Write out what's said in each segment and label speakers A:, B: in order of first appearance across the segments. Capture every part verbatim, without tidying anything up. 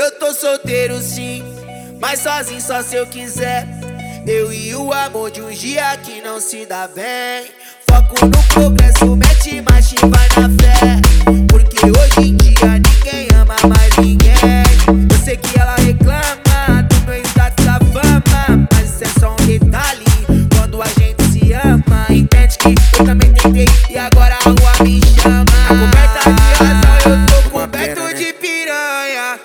A: Eu tô solteiro sim, mas sozinho só se eu quiser. Eu e o amor de um dia que não se dá bem. Foco no progresso, mete marcha e vai na fé. Porque hoje em dia ninguém ama mais ninguém. Eu sei que ela reclama do meu status da fama, mas isso é só um detalhe quando a gente se ama. Entende que eu também tentei e agora a rua me chama. Coberta de razão, eu tô coberto de piranha.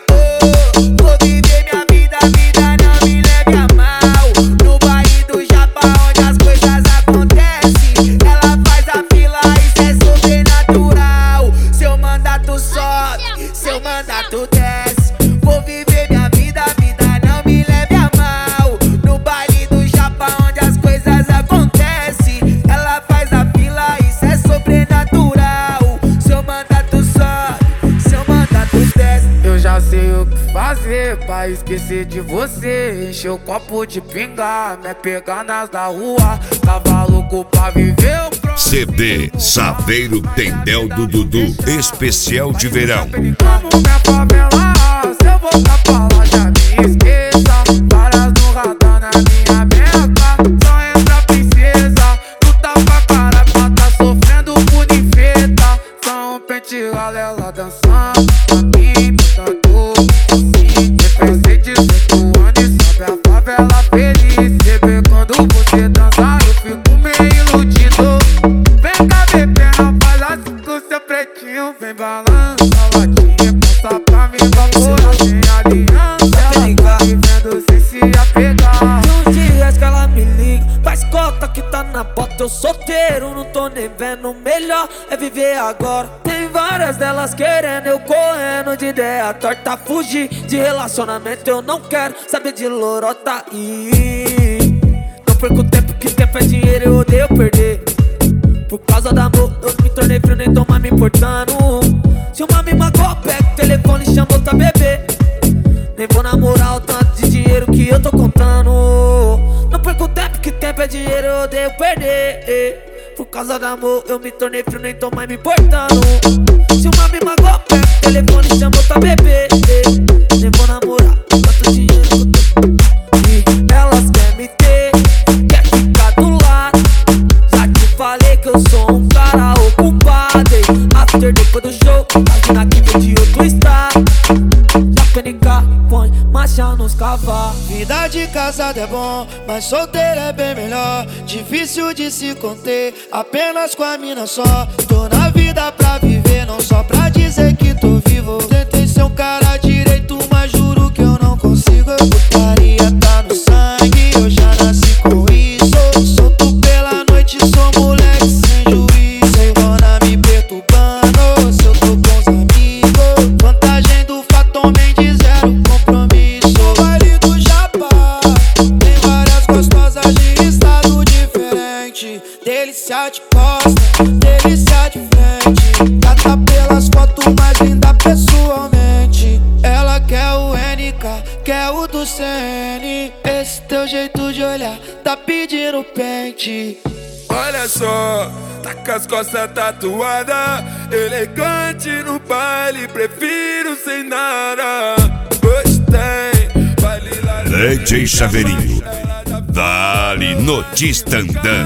A: Oh, vou viver minha vida, a vida não me leve a mal. No baile do Japa, onde as coisas acontecem, ela faz a fila, isso é sobrenatural. Seu mandato sobe, seu mandato desce. Vou viver minha vida, a vida não me leve a mal. No baile do Japa, onde as coisas acontecem, ela faz a fila, isso é sobrenatural. Seu mandato sobe, seu mandato desce.
B: Eu já sei o que fazer pra esquecer de você. Encher o copo de pinga, me pegar nas da rua. Tava louco pra viver o pro...
C: C D Saveiro Tendel do Dudu, especial de verão.
B: Como minha favela, se eu voltar pra lá já me esqueça. Várias no radar na minha meta, só entra princesa. Tu tá pra cara, mas tá sofrendo por infeta. Só um pente ela dançando pra mim, tanto assim. Depois de dezoito anos, sobe a favela feliz. Bebê, quando você dança, eu fico meio iludido. Vem cá, bebê, não faz assim com seu pretinho. Vem balança a latinha, passa pra mim, vapora sem aliança. Ela tá me vendo sem se apegar.
D: De uns dias que ela me liga, faz cota que tá na bota. Eu solteiro, não tô nem vendo. Melhor é viver agora. Tem várias delas querendo, eu correndo de ideia torta. Fugir de relacionamento, eu não quero saber de lorota. E não perco tempo, que tempo é dinheiro, eu odeio perder. Por causa do amor, eu me tornei frio, nem tô mais me importando. Se uma me magoa, pega o telefone e chama outra bebê. Nem vou namorar o tanto de dinheiro que eu tô contando. Não perco tempo, que tempo é dinheiro, eu odeio perder. Por causa do amor, eu me tornei frio, nem tô mais me importando. Se uma me magoa, pega o telefone e chama outra bebê. Nem vou namorar o tanto de dinheiro que eu tô. E elas querem me ter, quer ficar do lado. Já te falei que eu sou um cara ocupado. After depois do show, imagina que vem de outro estado. Já P N K, põe marcha nos cavalos.
A: Vida de casado é bom, mas solteiro é bem melhor. Difícil de se conter, apenas com a mina só. Tô na vida pra viver, não só pra dizer que tô vivo. Tentei ser um cara direito, mas juro que eu não consigo. Putaria tá no sangue, eu já nasci com isso. Solto pela noite, sou moleque sem juízo. Sem dona me perturbando, se eu tô com os amigos. Vantagem do Fatom Mendes, zero compromisso. No baile do Japa, tem várias gostosas de estado diferente. Delícia de costa, delícia de frente. Gata pelas fotos, mais linda pessoalmente. Ela quer o N K, quer o do C N. Esse teu jeito de olhar tá pedindo pente.
E: Olha só, tá com as costas tatuadas, elegante no baile, prefiro sem nada. Gostei, baile lá.
C: D J Saveirinho, dali no Tistandã.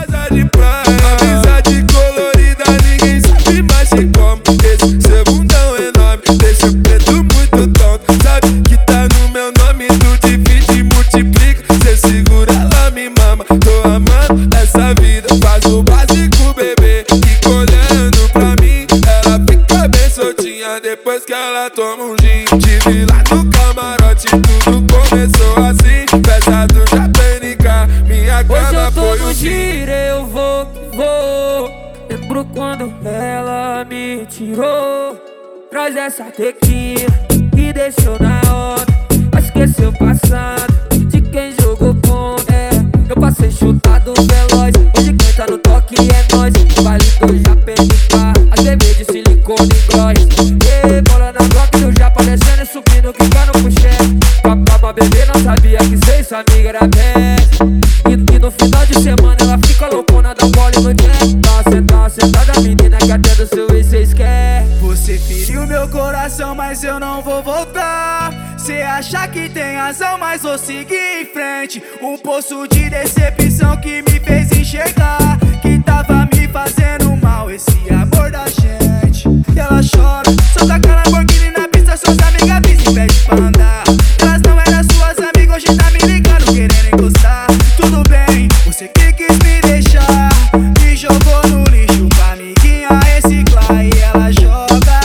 E: Amizade colorida, ninguém sabe mais se como. Esse seu bundão enorme deixa o preto muito tonto. Sabe que tá no meu nome, tu divide e multiplica. Cê segura, ela me mama, tô amando essa vida. Faz o básico, bebê, fica olhando pra mim. Ela fica bem soltinha depois que ela toma um gin. Tive lá no camarote, tudo começou assim. Pesado já P N K, minha cama foi
D: Hoje eu tô no
E: o fim.
D: giro, eu vou que vou. Lembro quando ela me tirou. Traz essa tequila que deixou na hora. Vai esquecer o passado de quem jogou contra. É, eu passei chutado veloz. Hoje quem tá no toque é nós. Vale do já P N K, a cerveja de silicone e gloss. E bola na bloco do Japa descendo e subindo, quicando pro chefe. Papá, bebê, não sabia que cê, sua amiga era best. E, e no final de semana ela fica loucona da bola e no jack. Tá sentada, sentada, menina que até do seu ex cês quer.
A: Você feriu meu coração, mas eu não vou voltar.
B: Cê acha que tem razão, mas vou seguir em frente. Um poço de decepção que me fez enxergar que tava me fazendo mal esse amor da gente. E ela chora, solta aquela Lamborghini na pista, suas amigas avisam e pede pra andar. Elas não eram suas amigas, hoje tá me ligando, querendo encostar. Tudo bem, você que quis me deixar, me jogou no lixo pra amiguinha reciclar. E ela joga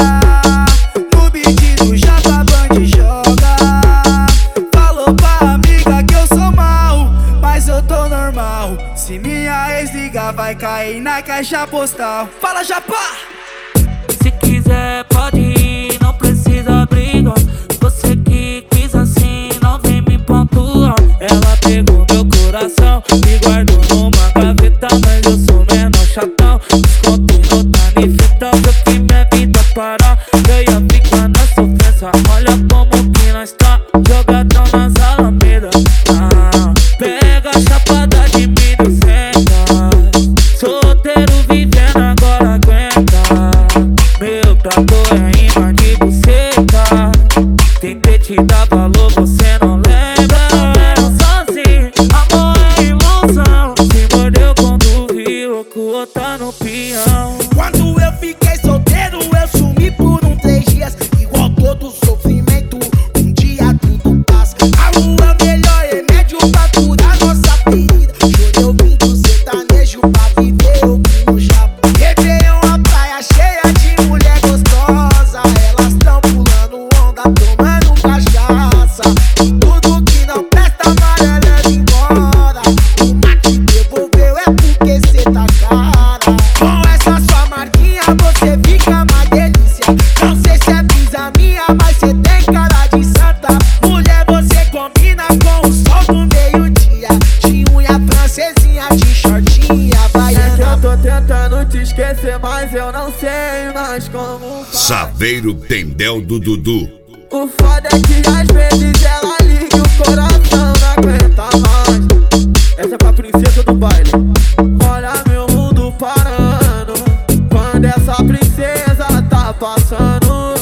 B: no beat do Japa Band, joga. Falou pra amiga que eu sou mal, mas eu tô normal. Se minha ex ligar, vai cair na caixa postal. Fala, Japa!
D: Se quiser pode ir, não precisa brigar. Você que quis assim, não vem me pontuar. Ela pegou meu coração e guardou numa gaveta, mas eu sou menor chatão. Desconto no tanifetão, se eu que minha vida parar, eu ia ficar na sofrência. Olha como que nós tá, jogadão nas alamedas. Ah, pega a chapada de milho, senta. Solteiro vivendo, agora aguenta. Meu trator é imã de buceta. Tentei te dar valor, você não lembra. Eu sozinho, amor é ilusão. Se mordeu quando viu que o outro tá no peão.
A: Quando eu fiquei solteiro, eu sumi por um três dias. Igual todo sofrimento, um dia tudo passa. A lua é melhor remédio pra curar nossa ferida. Chorei ouvindo sertanejo pra viver o que no Japa. Réveillon, a praia cheia de mulher gostosa. Elas tão pulando onda, tomando cachaça. E tudo que não presta, amarela leva embora. Uma que devolveu é porque cê tá cara. Com essa sua marquinha você fica uma delícia. Não sei se é brisa minha, mas cê tem cara de santa. Mulher, você combina com o sol do meio-dia. De unha francesinha, de shortinha,
B: É que eu
A: baiana.
B: tô tentando te esquecer, mas eu não sei mais como fazer.
C: Saveiro Tendel do Dudu.
B: O foda é que às vezes ela liga e o coração não aguenta mais. Essa é pra princesa do baile. Olha meu mundo parando quando essa princesa tá passando.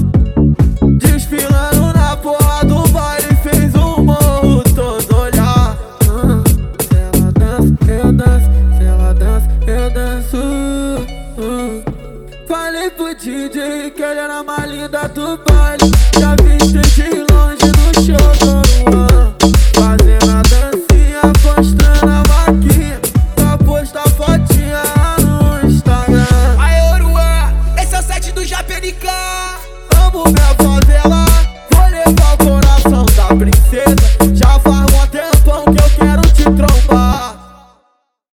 B: Desfilando na porra do baile, fez o morro todo olhar. Hum, Se ela dança, eu danço. Se ela dança, eu danço. Hum. Falei pro D J que ele era mais linda do baile. Já vi de longe no show do Luan, fazendo a dancinha, postando a maquinha, pra postar fotinha no Instagram.
A: Aê, Oruan, esse é o set do Japenica.
B: Amo minha favela, vou levar o coração da princesa. Já faz um tempão que eu quero te trombar.